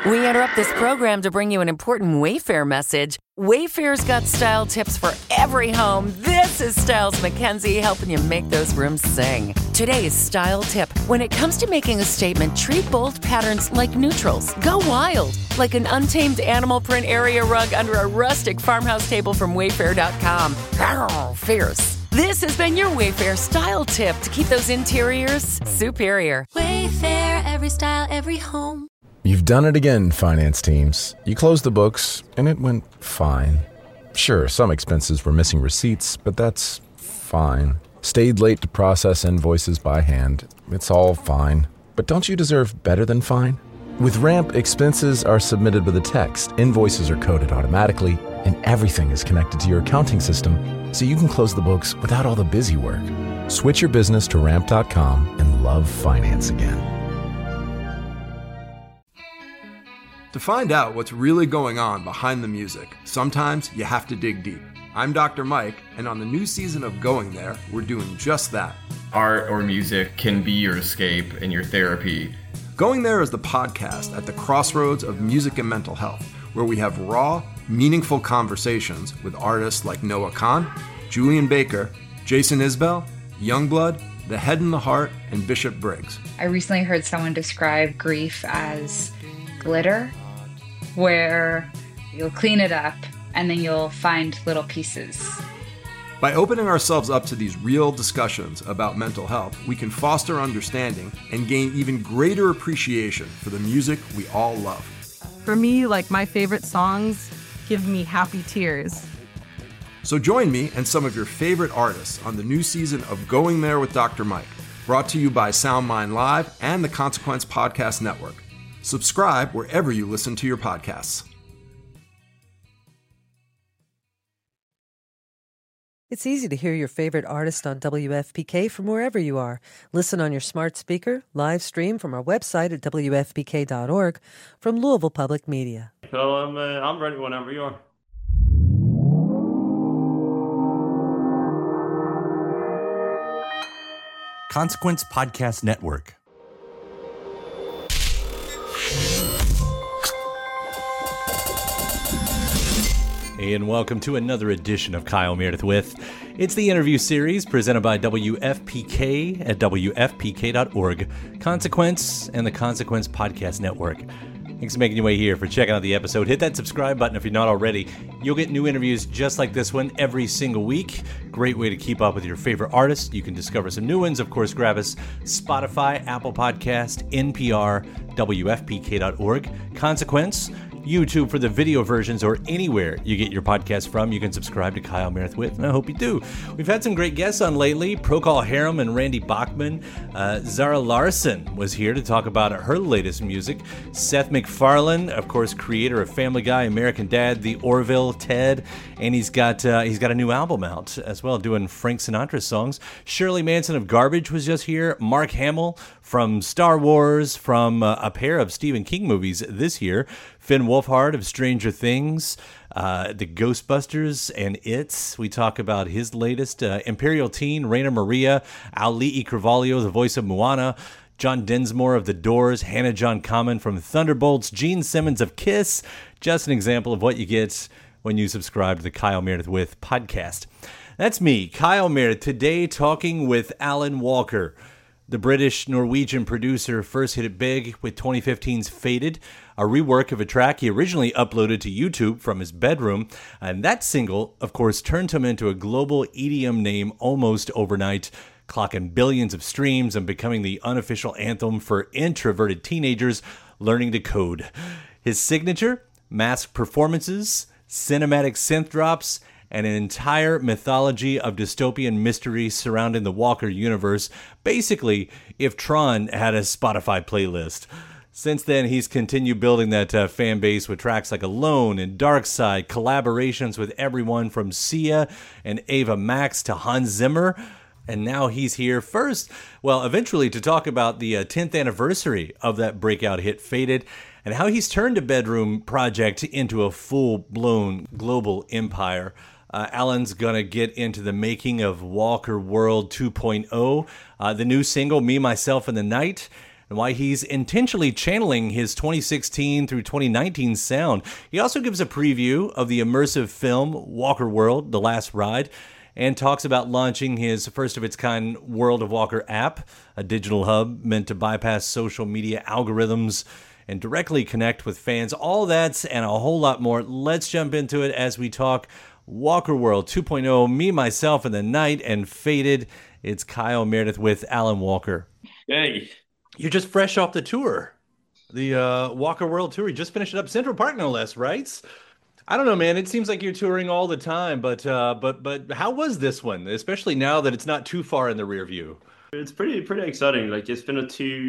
We interrupt this program to bring you an important Wayfair message. Wayfair's got style tips for every home. This is Styles McKenzie helping you make those rooms sing. Today's style tip. When it comes to making a statement, treat bold patterns like neutrals. Go wild, like an untamed animal print area rug under a rustic farmhouse table from Wayfair.com. Arr, fierce. This has been your Wayfair style tip to keep those interiors superior. Wayfair, every style, every home. You've done it again, finance teams. You closed the books, and it went fine. Sure, some expenses were missing receipts, but that's fine. Stayed late to process invoices by hand. It's all fine. But don't you deserve better than fine? With Ramp, expenses are submitted with a text, invoices are coded automatically, and everything is connected to your accounting system, so you can close the books without all the busy work. Switch your business to Ramp.com and love finance again. To find out what's really going on behind the music, sometimes you have to dig deep. I'm Dr. Mike, and on the new season of Going There, we're doing just that. Art or music can be your escape and your therapy. Going There is the podcast at the crossroads of music and mental health, where we have raw, meaningful conversations with artists like Noah Kahn, Julian Baker, Jason Isbell, Youngblood, The Head and the Heart, and Bishop Briggs. I recently heard someone describe grief as glitter, where you'll clean it up and then you'll find little pieces. By opening ourselves up to these real discussions about mental health, we can foster understanding and gain even greater appreciation for the music we all love. For me, like, my favorite songs give me happy tears. So join me and some of your favorite artists on the new season of Going There with Dr. Mike, brought to you by SoundMind Live and the Consequence Podcast Network. Subscribe wherever you listen to your podcasts. It's easy to hear your favorite artist on WFPK from wherever you are. Listen on your smart speaker, live stream from our website at WFPK.org from Louisville Public Media. So I'm ready whenever you are. Consequence Podcast Network. And welcome to another edition of Kyle Meredith With. It's the interview series presented by WFPK at WFPK.org, Consequence, and the Consequence Podcast Network. Thanks for making your way here, for checking out the episode. Hit that subscribe button if you're not already. You'll get new interviews just like this one every single week. Great way to keep up with your favorite artists. You can discover some new ones. Of course, grab us Spotify, Apple Podcast, NPR, WFPK.org, Consequence, YouTube for the video versions, or anywhere you get your podcast from. You can subscribe to Kyle Meredith With, and I hope you do. We've had some great guests on lately. Procol Harum and Randy Bachman. Zara Larsson was here to talk about her latest music. Seth MacFarlane, of course, creator of Family Guy, American Dad, The Orville, Ted, and he's got a new album out as well, doing Frank Sinatra songs. Shirley Manson of Garbage was just here. Mark Hamill from Star Wars, from a pair of Stephen King movies this year. Finn Wolfhard of Stranger Things, the Ghostbusters, and It's. We talk about his latest. Imperial Teen, Raina Maria, Auli'i Cravalho, the voice of Moana, John Densmore of The Doors, Hannah John Kamen from Thunderbolts, Gene Simmons of Kiss. Just an example of what you get when you subscribe to the Kyle Meredith With podcast. That's me, Kyle Meredith, today talking with Alan Walker. The British-Norwegian producer first hit it big with 2015's Faded, a rework of a track he originally uploaded to YouTube from his bedroom. And that single, of course, turned him into a global EDM name almost overnight, clocking billions of streams and becoming the unofficial anthem for introverted teenagers learning to code. His signature? Masked performances, cinematic synth drops, and an entire mythology of dystopian mystery surrounding the Walker universe. Basically, if Tron had a Spotify playlist. Since then, he's continued building that fan base with tracks like Alone and Dark Side, collaborations with everyone from Sia and Ava Max to Hans Zimmer. And now he's here first, eventually to talk about the 10th anniversary of that breakout hit Faded, and how he's turned a bedroom project into a full-blown global empire. Alan's going to get into the making of Walker World 2.0, the new single, Me, Myself, and the Night, and why he's intentionally channeling his 2016 through 2019 sound. He also gives a preview of the immersive film Walker World: The Last Ride, and talks about launching his first-of-its-kind World of Walker app, a digital hub meant to bypass social media algorithms and directly connect with fans. All that and a whole lot more. Let's jump into it as we talk Walker World 2.0, Me, Myself, and the Night, and Faded. It's Kyle Meredith with Alan Walker. Hey. You're just fresh off the tour. The Walker World Tour. You just finished it up. Central Park, no less, right? I don't know, man. It seems like you're touring all the time, but how was this one? Especially now that it's not too far in the rear view. It's pretty exciting. Like it's been a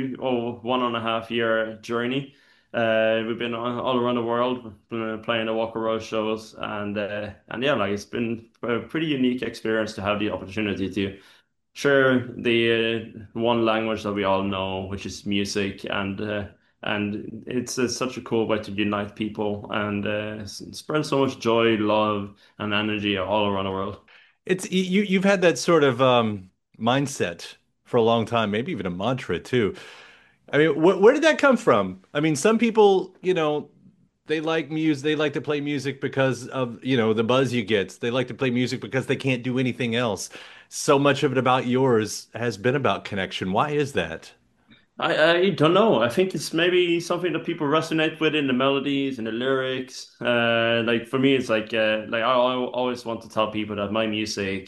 1.5 year journey. We've been all around the world playing the Walker Road shows, and yeah, like it's been a pretty unique experience to have the opportunity to share the one language that we all know, which is music, and it's such a cool way to unite people and spread so much joy, love, and energy all around the world. It's you've had that sort of mindset for a long time, maybe even a mantra too. I mean, where did that come from? I mean, some people, they like music, they like to play music because of, the buzz you get. They like to play music because they can't do anything else. So much of it about yours has been about connection. Why is that? I don't know. I think it's maybe something that people resonate with in the melodies and the lyrics. Like for me, it's like I always want to tell people that my music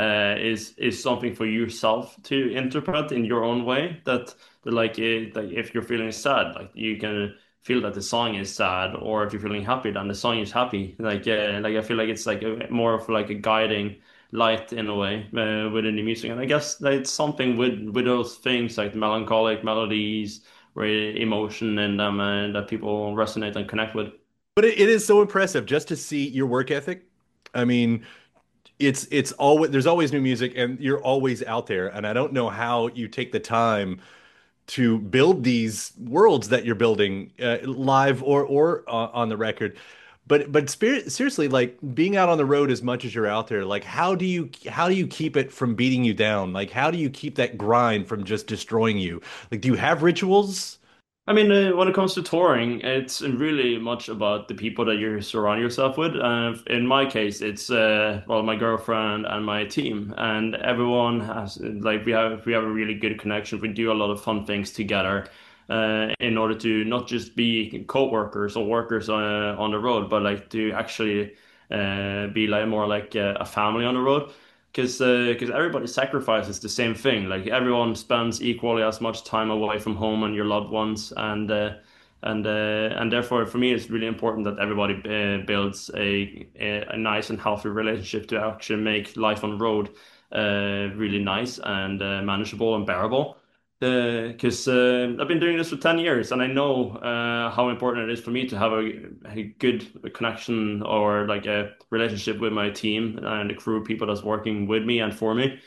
is something for yourself to interpret in your own way. That like if you're feeling sad, like you can feel that the song is sad, or if you're feeling happy, then the song is happy. Like I feel like it's like more of like a guiding light in a way within the music, and I guess that it's something with those things like melancholic melodies, where emotion in them, and that people resonate and connect with. But it is so impressive just to see your work ethic. I mean, it's always there's always new music, and you're always out there. And I don't know how you take the time to build these worlds that you're building live or on the record. But seriously, like being out on the road as much as you're out there, like how do you keep it from beating you down? Like how do you keep that grind from just destroying you? Like do you have rituals? I mean, when it comes to touring, it's really much about the people that you surround yourself with. In my case, it's well, my girlfriend and my team, and everyone has like we have a really good connection. We do a lot of fun things together, in order to not just be co-workers or workers on the road, but like to actually be like more like a family on the road. Because everybody sacrifices the same thing. Like everyone spends equally as much time away from home and your loved ones, and therefore for me it's really important that everybody builds a nice and healthy relationship to actually make life on road really nice and manageable and bearable. Because I've been doing this for 10 years, and I know how important it is for me to have a good connection or like a relationship with my team and the crew of people that's working with me and for me.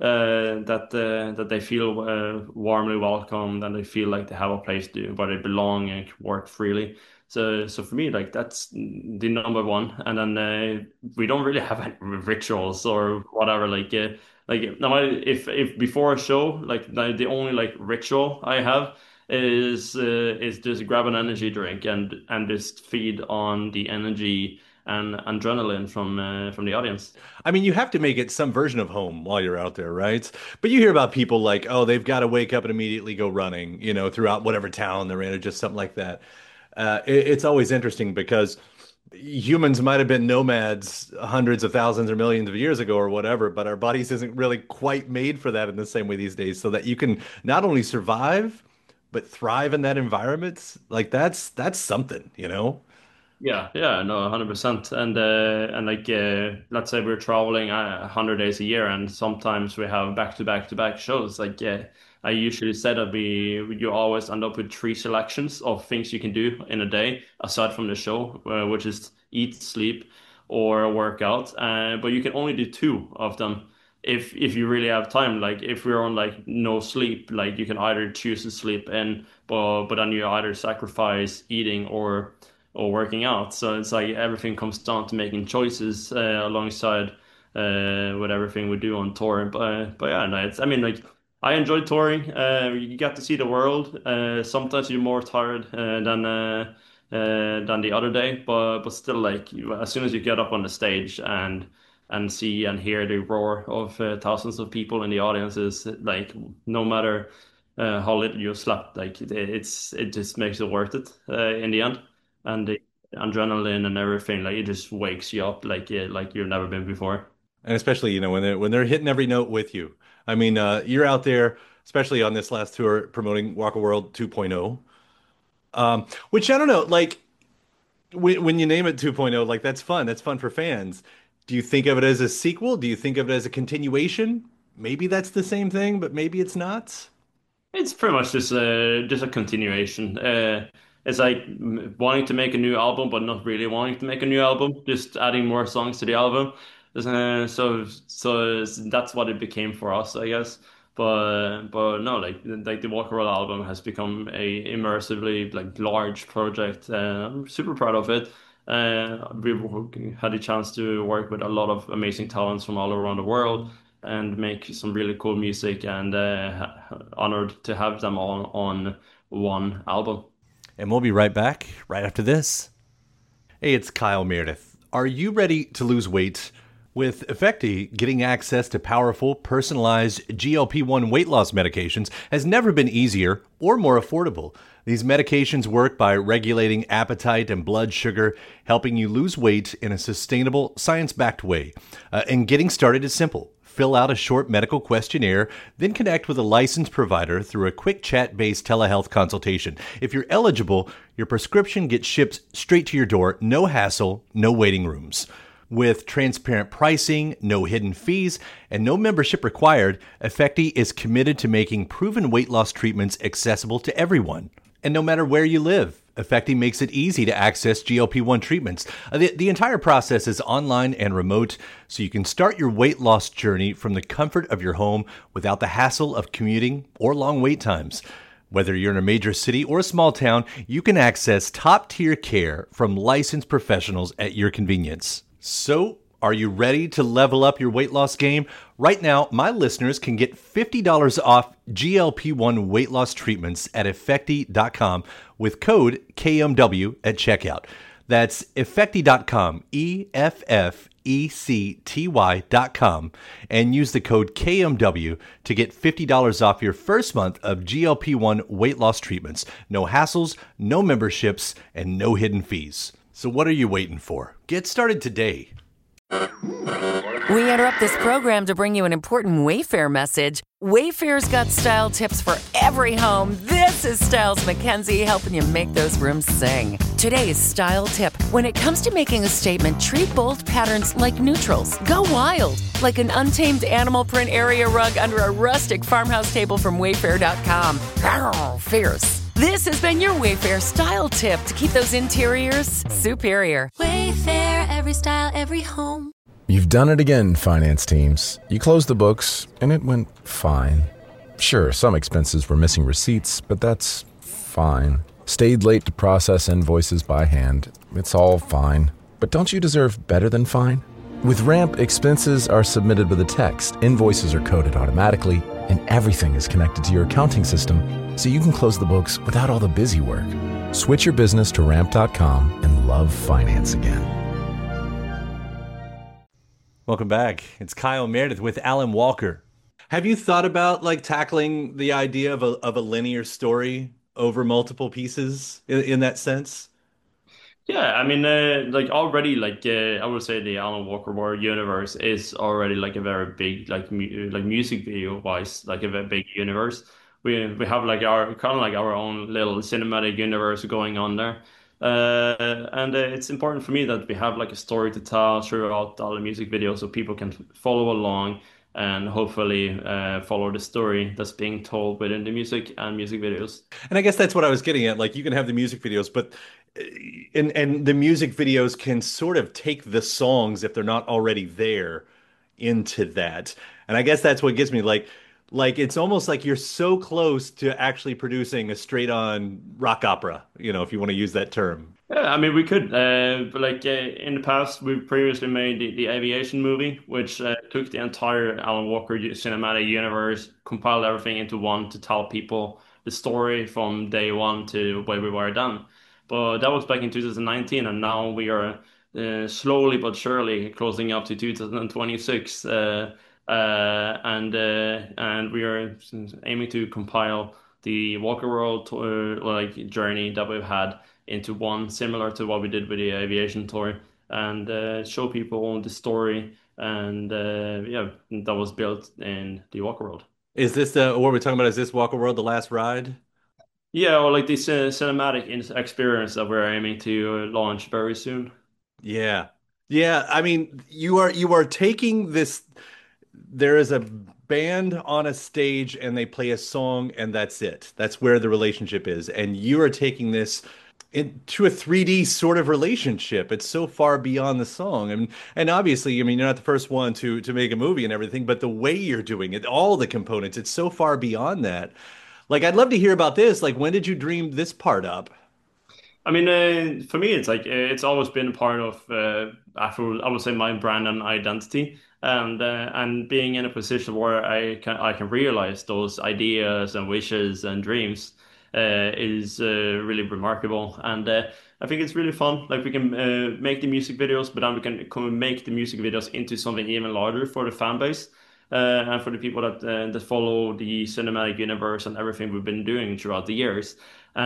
That they feel warmly welcomed, and they feel like they have a place where they belong and can work freely. So for me, like that's the number one. And then we don't really have any rituals or whatever. Like now, if before a show, like the only like ritual I have is just grab an energy drink and just feed on the energy and adrenaline from the audience. I mean, you have to make it some version of home while you're out there, right? But you hear about people like, oh, they've got to wake up and immediately go running, throughout whatever town they're in, or just something like that. It's always interesting because humans might have been nomads hundreds of thousands or millions of years ago or whatever, but our bodies isn't really quite made for that in the same way these days, so that you can not only survive but thrive in that environment. Like that's something. Yeah, no, 100%. And like let's say we're traveling 100 days a year, and sometimes we have back to back to back shows. Like I usually say that you always end up with three selections of things you can do in a day aside from the show, which is eat, sleep, or work out. But you can only do two of them if you really have time. Like if we're on like no sleep, like you can either choose to sleep in, but then you either sacrifice eating or working out. So it's like everything comes down to making choices alongside with everything we do on tour. But yeah, no, I mean like I enjoy touring. You get to see the world. Sometimes you're more tired than the other day, but still, like as soon as you get up on the stage and see and hear the roar of thousands of people in the audience, is like no matter how little you slept, like it just makes it worth it in the end, and the adrenaline and everything, like it just wakes you up like you've never been before. And especially, when they're hitting every note with you. I mean, you're out there, especially on this last tour, promoting Walk a World 2.0. Which I don't know, like when you name it 2.0, like that's fun. That's fun for fans. Do you think of it as a sequel? Do you think of it as a continuation? Maybe that's the same thing, but maybe it's not. It's pretty much just a continuation. It's like wanting to make a new album, but not really wanting to make a new album, just adding more songs to the album. That's what it became for us, I guess. But no, like the Walk Around album has become a immersively like large project. I'm super proud of it. We've had a chance to work with a lot of amazing talents from all around the world and make some really cool music, and honored to have them all on one album. And we'll be right back right after this. Hey, it's Kyle Meredith. Are you ready to lose weight? With Effecti, getting access to powerful, personalized GLP-1 weight loss medications has never been easier or more affordable. These medications work by regulating appetite and blood sugar, helping you lose weight in a sustainable, science-backed way. And getting started is simple. Fill out a short medical questionnaire, then connect with a licensed provider through a quick chat-based telehealth consultation. If you're eligible, your prescription gets shipped straight to your door, no hassle, no waiting rooms. With transparent pricing, no hidden fees, and no membership required, Effecti is committed to making proven weight loss treatments accessible to everyone. And no matter where you live, Effecti makes it easy to access GLP-1 treatments. The entire process is online and remote, so you can start your weight loss journey from the comfort of your home without the hassle of commuting or long wait times. Whether you're in a major city or a small town, you can access top-tier care from licensed professionals at your convenience. So, are you ready to level up your weight loss game? Right now, my listeners can get $50 off GLP-1 weight loss treatments at Effecti.com with code KMW at checkout. That's Effecti.com, EFFECTY.com, and use the code KMW to get $50 off your first month of GLP-1 weight loss treatments. No hassles, no memberships, and no hidden fees. So what are you waiting for? Get started today. We interrupt this program to bring you an important Wayfair message. Wayfair's got style tips for every home. This is Styles McKenzie helping you make those rooms sing. Today's style tip: when it comes to making a statement, treat bold patterns like neutrals. Go wild, like an untamed animal print area rug under a rustic farmhouse table from Wayfair.com. Arr, fierce. This has been your Wayfair style tip to keep those interiors superior. Wayfair, every style, every home. You've done it again, finance teams. You closed the books, and it went fine. Sure, some expenses were missing receipts, but that's fine. Stayed late to process invoices by hand. It's all fine. But don't you deserve better than fine? With Ramp, expenses are submitted with a text, invoices are coded automatically, and everything is connected to your accounting system, so you can close the books without all the busy work. Switch your business to Ramp.com and love finance again. Welcome back. It's Kyle Meredith with Alan Walker. Have you thought about like tackling the idea of a linear story over multiple pieces in that sense? Yeah, I mean, like already, I would say the Alan Walker War universe is already like a very big, like music video wise, like a very big universe. We have like our kind of like our own little cinematic universe going on there, and it's important for me that we have like a story to tell throughout all the music videos, so people can follow along and hopefully follow the story that's being told within the music and music videos. And I guess that's what I was getting at. Like you can have the music videos, but and the music videos can sort of take the songs if they're not already there into that. And I guess that's what gets me like Like it's almost like you're so close to actually producing a straight on rock opera, if you want to use that term. Yeah, I mean, we could, but like in the past, we've previously made the Aviation movie, which took the entire Alan Walker cinematic universe, compiled everything into one to tell people the story from day one to where we were done. But that was back in 2019, and now we are slowly but surely closing up to 2026, and we are aiming to compile the Walker World like journey that we've had into one, similar to what we did with the aviation tour, and show people the story. And yeah, that was built in the Walker World. Is this what we're talking about? Is this Walker World the last ride? Yeah, or like this cinematic experience that we're aiming to launch very soon. Yeah. Yeah, I mean, you are taking this. There is a band on a stage and they play a song and that's it. That's where the relationship is. And you are taking this into a 3D sort of relationship. It's so far beyond the song. And obviously, I mean, you're not the first one to make a movie and everything, but the way you're doing it, all the components, it's so far beyond that. Like, I'd love to hear about this. Like, when did you dream this part up? I mean, for me, it's like it's always been a part of I would say my brand and identity, and being in a position where I can realize those ideas and wishes and dreams is really remarkable, and I think it's really fun. Like we can make the music videos, but then we can come make the music videos into something even larger for the fan base. And for the people that follow the cinematic universe and everything we've been doing throughout the years,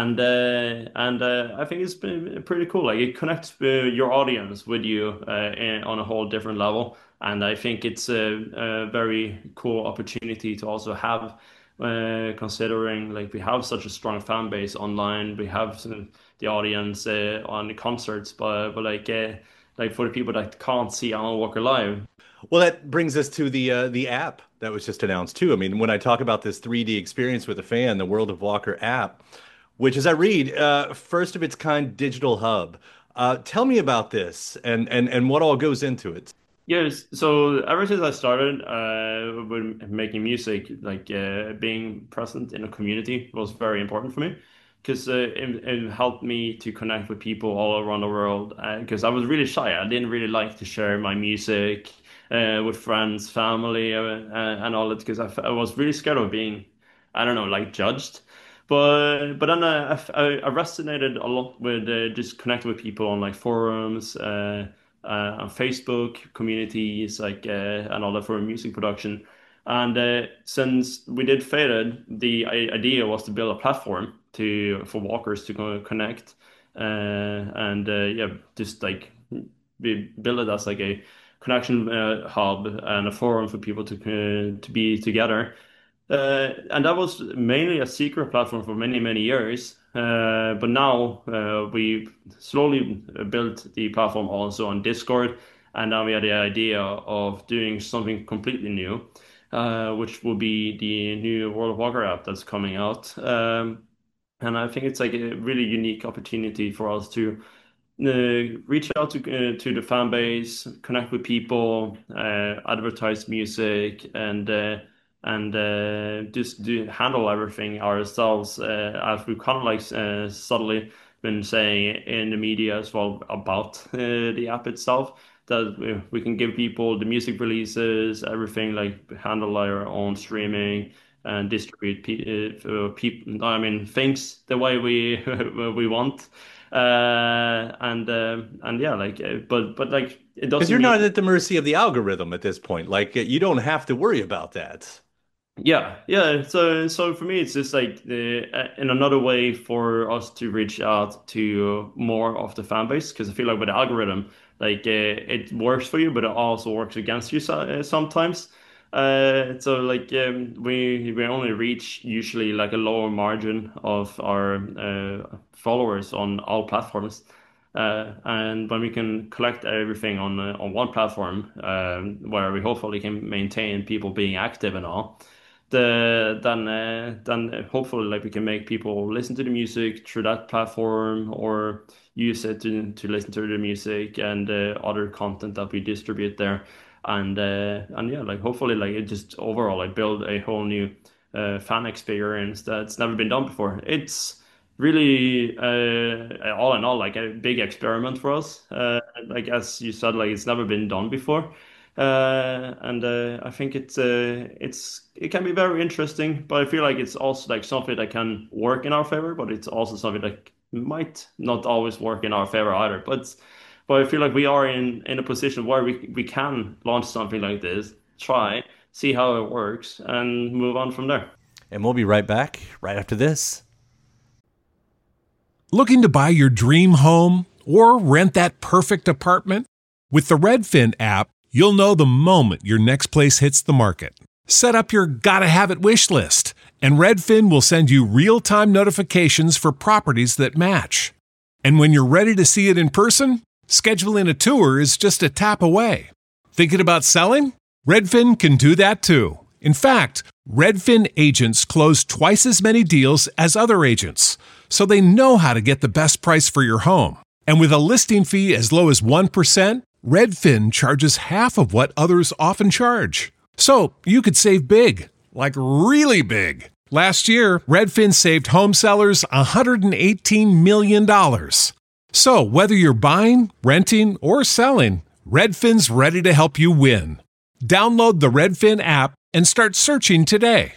and I think it's been pretty cool. Like it connects your audience with you on a whole different level, and I think it's a very cool opportunity to also have, considering like we have such a strong fan base online. We have the audience on the concerts, but like for the people that can't see Alan Walker live. Well, that brings us to the app that was just announced too. I mean, when I talk about this 3D experience with a fan, the World of Walker app, which, as I read, first of its kind digital hub. Tell me about this and what all goes into it. Yes, so ever since I started with making music, like being present in a community was very important for me because it helped me to connect with people all around the world. Because I was really shy, I didn't really like to share my music with friends, family, and all that because I was really scared of being, I don't know, like judged. But then I resonated a lot with just connecting with people on like forums. On Facebook communities like and all that for music production. And since we did Faded, the idea was to build a platform to for walkers to connect and yeah, just like we build it as like a connection hub and a forum for people to be together. And that was mainly a secret platform for many, many years. But now we slowly built the platform also on Discord. And now we had the idea of doing something completely new, which will be the new World of Warcraft app that's coming out. And I think it's like a really unique opportunity for us to reach out to the fan base, connect with people, advertise music, and just do handle everything ourselves, as we've kind of like subtly been saying in the media as well about the app itself. That we can give people the music releases, everything like handle our own streaming and distribute people. I mean things the way we we want. And yeah, like but like it Because doesn't you're mean. not at the mercy of the algorithm at this point. Like you don't have to worry about that. Yeah, yeah. So for me, it's just like in another way for us to reach out to more of the fan base because I feel like with the algorithm, like it works for you, but it also works against you sometimes. So like we only reach usually like a lower margin of our followers on all platforms. And when we can collect everything on one platform, where we hopefully can maintain people being active and all, then hopefully like we can make people listen to the music through that platform or use it to listen to the music and other content that we distribute there. and yeah, like hopefully like it just overall like build a whole new fan experience that's never been done before. It's really all in all like a big experiment for us. Like as you said, like it's never been done before. And I think it can be very interesting, but I feel like it's also like something that can work in our favor, but it's also something that might not always work in our favor either. But I feel like we are in a position where we can launch something like this, try, see how it works, and move on from there. And we'll be right back right after this. Looking to buy your dream home or rent that perfect apartment? With the Redfin app, you'll know the moment your next place hits the market. Set up your gotta have it wish list, and Redfin will send you real-time notifications for properties that match. And when you're ready to see it in person, scheduling a tour is just a tap away. Thinking about selling? Redfin can do that too. In fact, Redfin agents close twice as many deals as other agents, so they know how to get the best price for your home. And with a listing fee as low as 1%, Redfin charges half of what others often charge. So you could save big, like really big. Last year, Redfin saved home sellers $118 million. So whether you're buying, renting, or selling, Redfin's ready to help you win. Download the Redfin app and start searching today.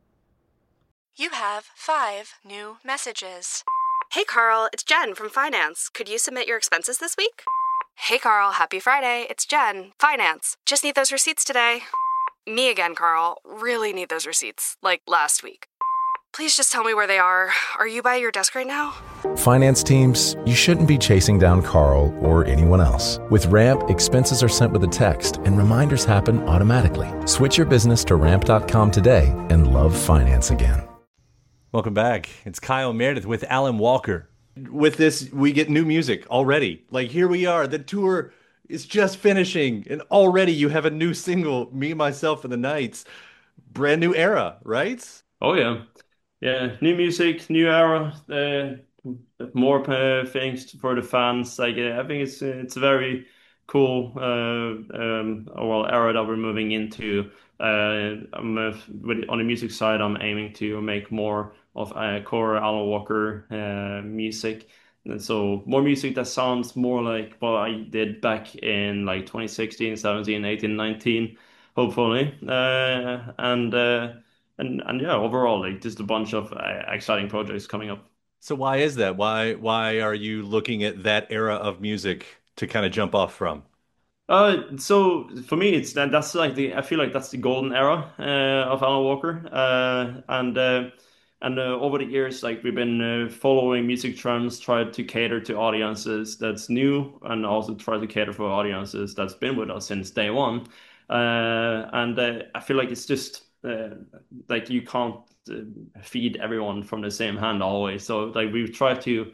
You have 5 new messages. Hey Carl, it's Jen from Finance. Could you submit your expenses this week? Hey Carl, happy Friday. It's Jen, Finance. Just need those receipts today. Me again, Carl. Really need those receipts, like last week. Please just tell me where they are. Are you by your desk right now? Finance teams, you shouldn't be chasing down Carl or anyone else. With Ramp, expenses are sent with a text and reminders happen automatically. Switch your business to ramp.com today and love finance again. Welcome back. It's Kyle Meredith with Alan Walker. With this, we get new music already. Like here we are, the tour is just finishing and already you have a new single, Me, Myself, and the Nights. Brand new era, right? Oh yeah. Yeah, new music, new era, more things for the fans. Like I think it's a very cool era that we're moving into. On the music side, I'm aiming to make more of core Alan Walker music. And so more music that sounds more like what I did back in like 2016, 17, 18, 19, hopefully. And yeah, overall, like just a bunch of exciting projects coming up. So why is that? Why are you looking at that era of music to kind of jump off from? So for me, that's like I feel like that's the golden era of Alan Walker, and over the years, like we've been following music trends, tried to cater to audiences that's new, and also try to cater for audiences that's been with us since day one. And I feel like it's just like you can't feed everyone from the same hand always. So like we've tried to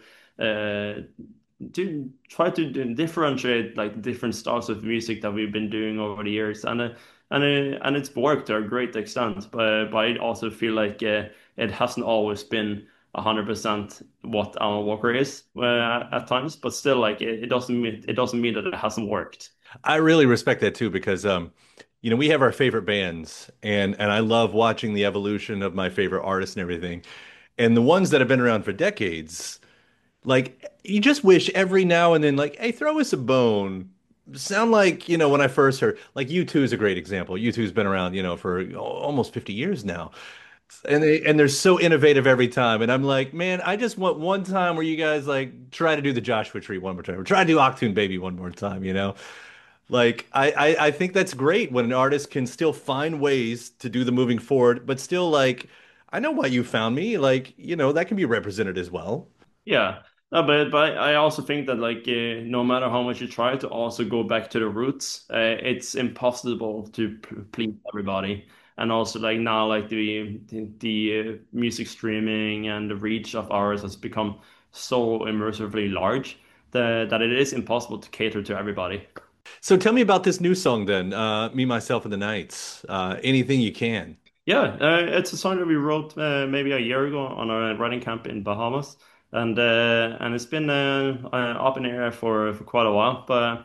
differentiate like different styles of music that we've been doing over the years, and it's worked to a great extent. But I also feel like it hasn't always been 100% what Alan Walker is at times, but still, like it doesn't mean that it hasn't worked. I really respect that too, because we have our favorite bands, and I love watching the evolution of my favorite artists and everything. And the ones that have been around for decades, like you just wish every now and then, like, hey, throw us a bone. Sound like, when I first heard, like U2 is a great example. U2's been around, for almost 50 years now. And they're so innovative every time. And I'm like, man, I just want one time where you guys like try to do the Joshua Tree one more time, or try to do Achtung Baby one more time, Like I think that's great when an artist can still find ways to do the moving forward, but still like, I know why you found me. Like, that can be represented as well. Yeah. No, but I also think that like no matter how much you try to also go back to the roots, it's impossible to please everybody. And also like now like the music streaming and the reach of ours has become so immersively large that it is impossible to cater to everybody. So tell me about this new song then, Me, Myself, and the Nights. Anything you can. Yeah, it's a song that we wrote maybe a year ago on our writing camp in Bahamas. And it's been up in the air for quite a while, but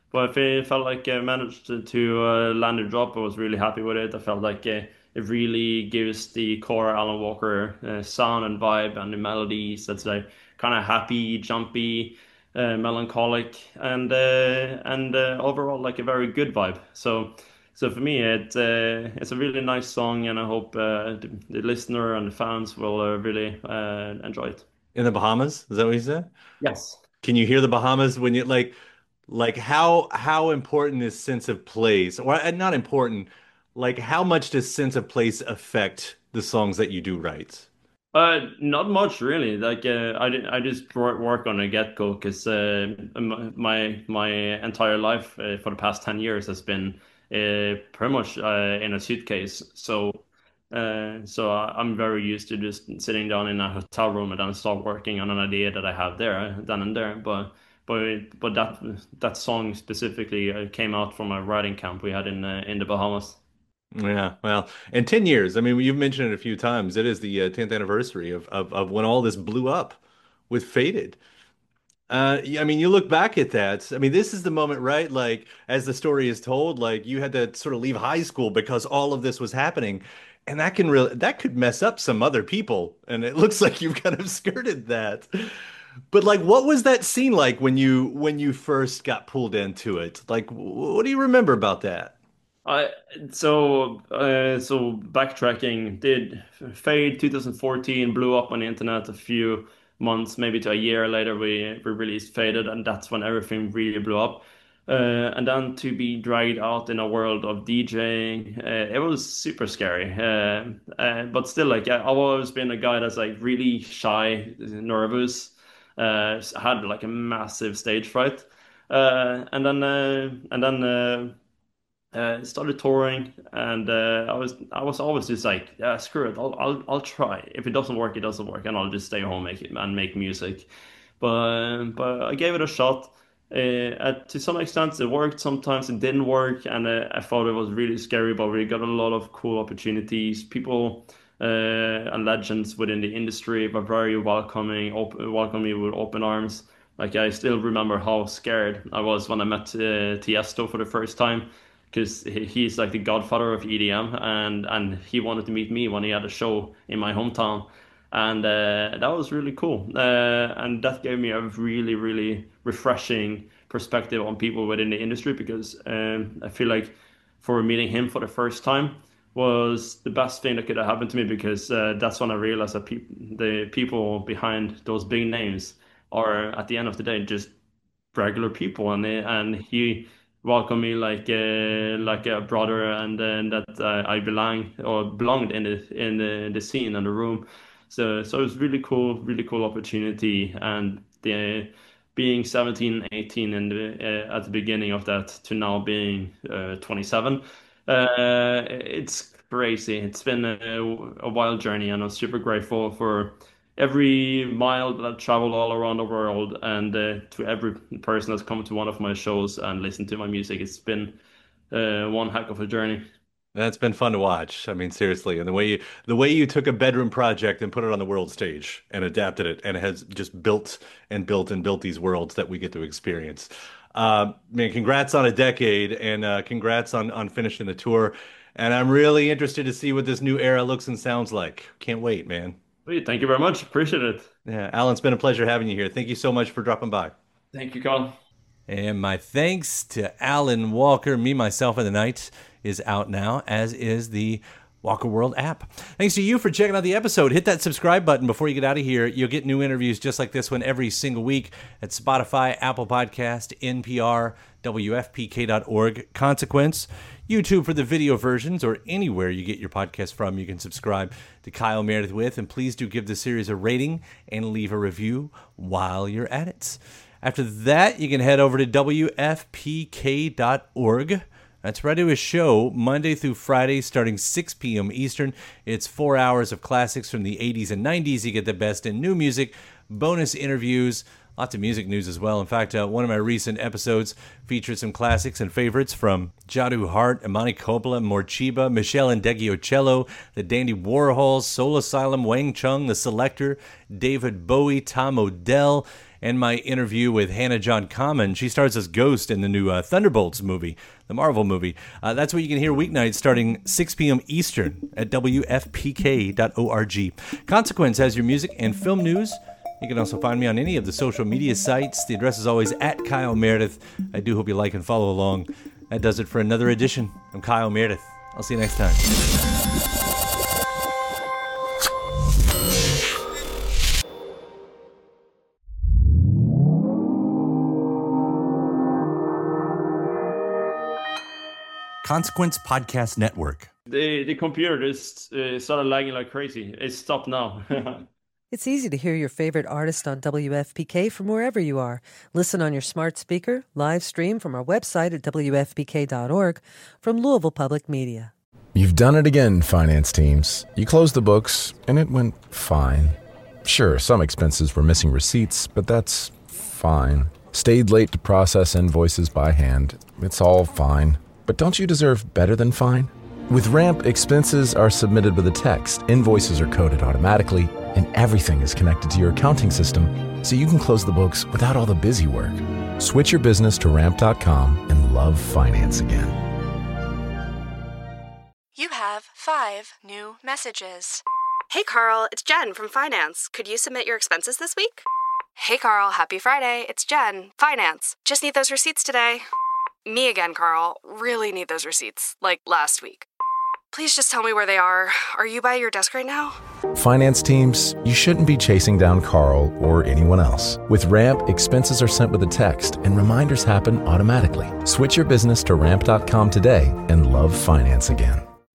But I felt like I managed to land a drop. I was really happy with it. I felt like it really gives the core Alan Walker sound and vibe, and the melodies that's like kind of happy, jumpy, melancholic, and overall like a very good vibe. So for me, it's a really nice song, and I hope the listener and the fans will really enjoy it. In the Bahamas, is that what you said? Yes. Can you hear the Bahamas when you like how important is sense of place, or not important, like how much does sense of place affect the songs that you do write? Not much really. Like I just work on a get-go because my entire life for the past 10 years has been pretty much in a suitcase. I'm very used to just sitting down in a hotel room and then start working on an idea that I have there, then and there. But that song specifically came out from a writing camp we had in the Bahamas. Yeah, well, in 10 years, I mean, you've mentioned it a few times. It is the 10th anniversary of when all this blew up with Faded. I mean, you look back at that. I mean, this is the moment, right? Like, as the story is told, like you had to sort of leave high school because all of this was happening, and that could mess up some other people. And it looks like you've kind of skirted that. But like, what was that scene like when you first got pulled into it? Like, what do you remember about that? I so backtracking, did Fade 2014 blew up on the internet a few months, maybe to a year later. We released Faded, and that's when everything really blew up. And then to be dragged out in a world of DJing, it was super scary. But still, like I've always been a guy that's like really shy, nervous. Had like a massive stage fright. Started touring, and I was always just like, yeah, screw it, I'll try. If it doesn't work, it doesn't work, and I'll just stay home and make music. But I gave it a shot. To some extent, it worked. Sometimes it didn't work, and I thought it was really scary. But we got a lot of cool opportunities. People and legends within the industry were very welcoming, welcomed me with open arms. Like I still remember how scared I was when I met Tiesto for the first time, because he's like the godfather of EDM, and he wanted to meet me when he had a show in my hometown, and that was really cool, and that gave me a really, really refreshing perspective on people within the industry, because I feel like for meeting him for the first time was the best thing that could have happened to me, because that's when I realized that the people behind those big names are at the end of the day just regular people, and he welcomed me like a brother, and then that I belonged in the scene and the room. So it was really cool opportunity, and the being 17, 18 at the beginning of that to now being 27, it's crazy. It's been a wild journey, and I'm super grateful for every mile that I've traveled all around the world, and to every person that's come to one of my shows and listened to my music. It's been one heck of a journey. That's been fun to watch. I mean, seriously, and the way you took a bedroom project and put it on the world stage and adapted it, and it has just built and built and built these worlds that we get to experience. Man, congrats on a decade, and congrats on finishing the tour. And I'm really interested to see what this new era looks and sounds like. Can't wait, man. Thank you very much. Appreciate it. Yeah, Alan, it's been a pleasure having you here. Thank you so much for dropping by. Thank you, Colin. And my thanks to Alan Walker. Me, Myself, and the Night is out now, as is the Walker World app. Thanks to you for checking out the episode. Hit that subscribe button before you get out of here. You'll get new interviews just like this one every single week at Spotify, Apple Podcast, NPR, WFPK.org, Consequence, YouTube for the video versions, or anywhere you get your podcast from. You can subscribe to Kyle Meredith With, and please do give the series a rating and leave a review while you're at it. After that, you can head over to WFPK.org. That's where I do a show Monday through Friday starting 6 p.m. Eastern. It's 4 hours of classics from the 80s and 90s. You get the best in new music, bonus interviews, lots of music news as well. In fact, one of my recent episodes featured some classics and favorites from Jadu Hart, Imani Coppola, Morcheeba, Michelle Ndegeocello, the Dandy Warhols, Soul Asylum, Wang Chung, The Selector, David Bowie, Tom Odell, and my interview with Hannah John Kamen. She stars as Ghost in the new Thunderbolts movie, the Marvel movie. That's what you can hear weeknights starting 6 p.m. Eastern at WFPK.org. Consequence has your music and film news. You can also find me on any of the social media sites. The address is always at Kyle Meredith. I do hope you like and follow along. That does it for another edition. I'm Kyle Meredith. I'll see you next time. Consequence Podcast Network. The computer just started lagging like crazy. It stopped now. It's easy to hear your favorite artist on WFPK from wherever you are. Listen on your smart speaker, live stream from our website at WFPK.org, from Louisville Public Media. You've done it again, finance teams. You closed the books, and it went fine. Sure, some expenses were missing receipts, but that's fine. Stayed late to process invoices by hand. It's all fine. But don't you deserve better than fine? With Ramp, expenses are submitted with a text, invoices are coded automatically, and everything is connected to your accounting system, so you can close the books without all the busy work. Switch your business to Ramp.com and love finance again. You have 5 new messages. Hey Carl, it's Jen from Finance. Could you submit your expenses this week? Hey Carl, happy Friday. It's Jen, Finance. Just need those receipts today. Me again, Carl. Really need those receipts, like last week. Please just tell me where they are. Are you by your desk right now? Finance teams, you shouldn't be chasing down Carl or anyone else. With Ramp, expenses are sent with a text and reminders happen automatically. Switch your business to Ramp.com today and love finance again.